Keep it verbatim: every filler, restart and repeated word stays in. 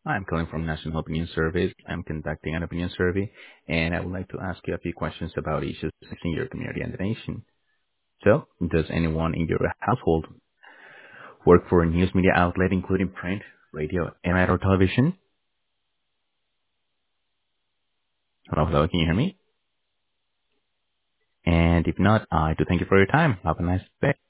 I'm calling from National Opinion Survey. I'm conducting an opinion survey, and I would like to ask you a few questions about issues in your community and the nation. So, does anyone in your household work for a news media outlet, including print, radio, and or television? Hello, hello, can you hear me? And if not, I do thank you for your time. Have a nice day.